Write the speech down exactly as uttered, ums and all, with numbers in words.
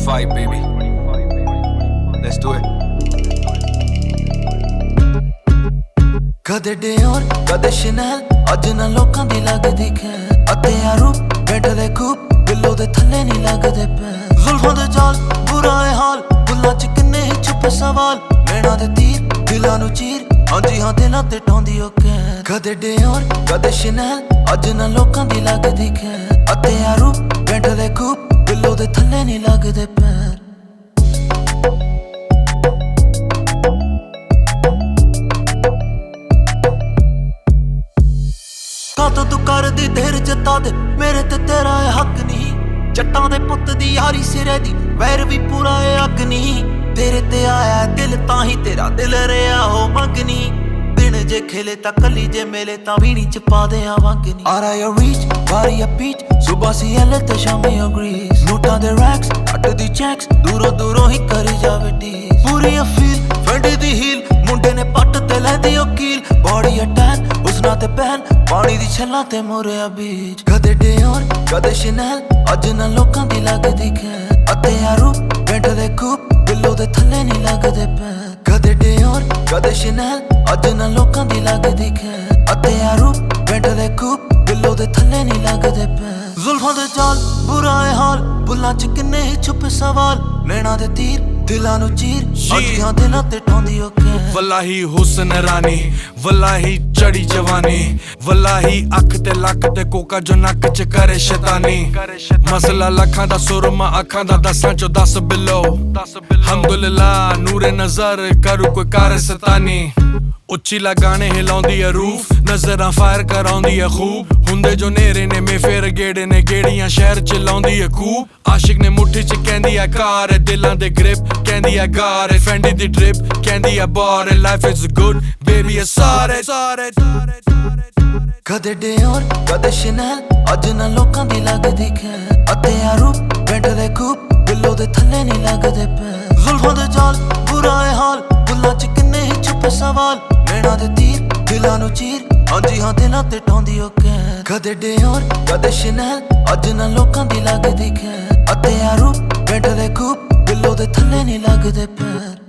twenty-five, baby. Let's do it. कदे Dior कदे Chanel अज ना लोकां दी लगदी खैर अते यारू बैठे खूब दिलों दे थल्ले नहीं लगदे पैर जुल्फां दे जाल बुरा है हाल बुल्लां च किन्ने ही छुपे सवाल नैना दे तीर दिलां नू चीर हां जी हां दिलां ते टोंदी ओ कैर कदे डियोर कदे शनेल अज ना लोकां दी लगदी खैर अते यारू बैठे खूब दिलों दे थल्ले नहीं लगदे पैर तो तू कर दी देर जता दे मेरे ते तेरा है हक नहीं जट्टां दे पुत दी यारी सिरे दी वैर भी पूरा है हक नहीं तेरे ते आया दिल ताही तेरा दिल रेहा हो मंगनी दिन जे खेले ता कली जे मेले ता वीणी च पा दे वंगनी आरा या रीच बारी या पीच सुबह सी एले ते शामी अग्रीज नोटां दे रैक्स अट दी चेक्स दूरों दूरों ही करी जावे टीज पूरी फील फंडी दी हील मुंडे ने पट ते लैंदी ओ कील बॉडी अटैक उसना ते पहन पानी दी छल्लां ते मोरिया बीच कदे डियोर कदे शनेल अज ना लोकां दी लगदी खैर अते यारू बैठे खूब दिलों दे थल्ले नहीं लगदे पैर कदे डियोर कदे शनेल अज ना लोकां दी लगदी खैर अते यारू बैठे खूब दिलों दे थल्ले नहीं लगदे पैर जुल्फां दे जाल बुरा है हाल बुल्लां च किन्ने ही छुपे सवाल नैना दे तीर दिलां नू चीर हां जी हां दिलां ते टोंदी ओ कैर वल्लाही हुस्न रानी वल्लाही चढ़ी जवानी वल्लाही अख ते लक ते कोका जो नक च करे शैतानी मसला लखां दा सुरमा अखां दा दसां चो दस बिलो हम्दुलिल्लाह नूरे नजर करू कोई कार सतानी उच्ची लगाने हिलाउंदी है रूफ नजरां फायर कराउंदी है खूब हुंदे जो नेरे ने में फेर गेड़े ने गेड़ियां शहर च लाउंदी है खूब आशिक ने मुट्ठी च कहंदी है कार है दिलां दे ग्रिप कहंदी है गार है फैंडी दी ड्रिप कहंदी है बार है लाइफ इज गुड बेबी है सारे सारे कदे डियोर कदे शनेल अज ना लोकां दी लगदी खैर अते यारू बैठे खूब दिलों दे थल्ले नहीं लगदे पैर जुल्फां दे जाल बुरा है हाल बुल्लां च किन्ने ही छुपे सवाल नैना दे तीर दिलां नू चीर हां जी हां दिलां ते टोंदी ओ कैर कदे डियोर कदे शनेल अज ना लोकां दी लगदी खैर अते यारू बैठे खूब दिलों दे थल्ले नहीं लगदे पैर।